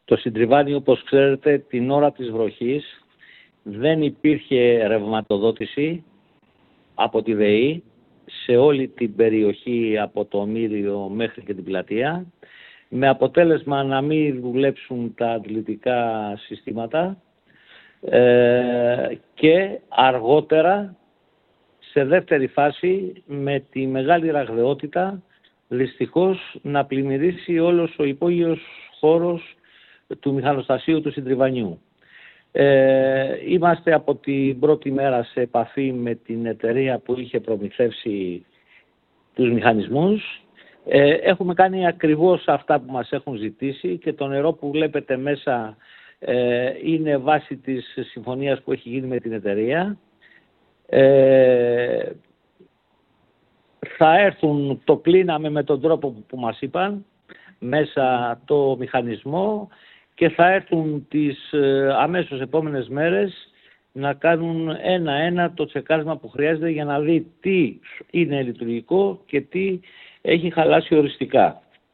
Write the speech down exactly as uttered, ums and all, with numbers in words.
Το Συντριβάνι, όπως ξέρετε, την ώρα της βροχής δεν υπήρχε ρευματοδότηση από τη ΔΕΗ σε όλη την περιοχή από το Μύριο μέχρι και την πλατεία, με αποτέλεσμα να μην δουλέψουν τα αντλητικά συστήματα ε, και αργότερα, σε δεύτερη φάση, με τη μεγάλη ραγδαιότητα, δυστυχώς να πλημμυρίσει όλος ο υπόγειος χώρος του μηχανοστασίου του Συντριβανιού. Ε, είμαστε από την πρώτη μέρα σε επαφή με την εταιρεία που είχε προμηθεύσει τους μηχανισμούς. Ε, έχουμε κάνει ακριβώς αυτά που μας έχουν ζητήσει και το νερό που βλέπετε μέσα ε, είναι βάση της συμφωνίας που έχει γίνει με την εταιρεία. Ε, θα έρθουν, το κλείναμε με τον τρόπο που, που μας είπαν, μέσα το μηχανισμό, και θα έρθουν τις ε, αμέσως επόμενες μέρες να κάνουν ένα-ένα το τσεκάρισμα που χρειάζεται για να δει τι είναι λειτουργικό και τι έχει χαλάσει οριστικά.